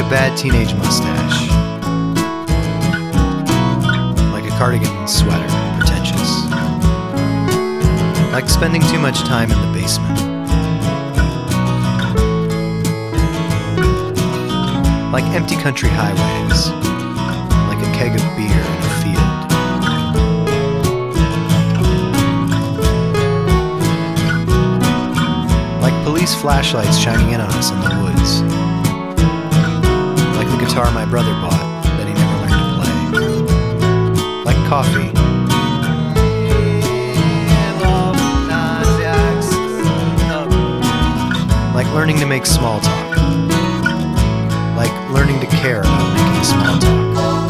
bad teenage mustache. Like a cardigan sweater, pretentious. Like spending too much time in the basement. Like empty country highways. Like a keg of beer in a field. Like police flashlights shining in on us in the woods. Like the guitar my brother bought that he never learned to play. Like coffee. Like learning to make small talk. Like learning to care about making small talk.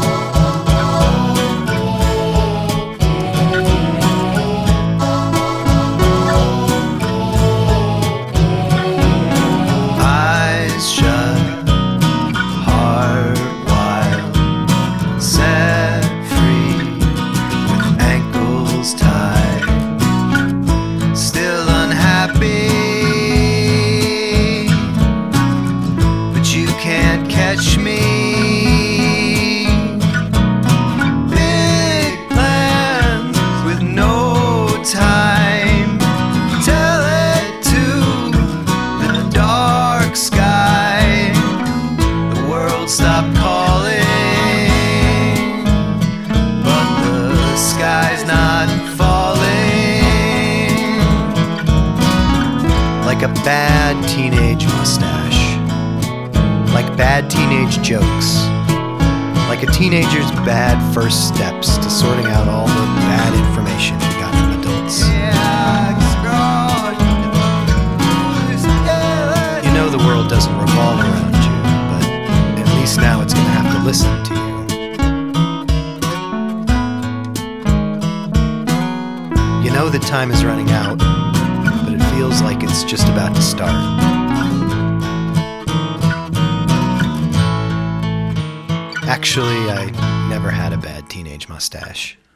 Eyes shut, heart wild, set free, with ankles tied, still unhappy. You can't catch me. Big plans with no time. Tell it to the dark sky. The world stopped calling, but the sky's not falling. Like a bad teenage mustache. Like bad teenage jokes. Like a teenager's bad first steps to sorting out all the bad information he got from adults. You know the world doesn't revolve around you, but at least now it's gonna have to listen to you. You know that time is running out, but it feels like it's just about to start. Actually, I never had a bad teenage mustache.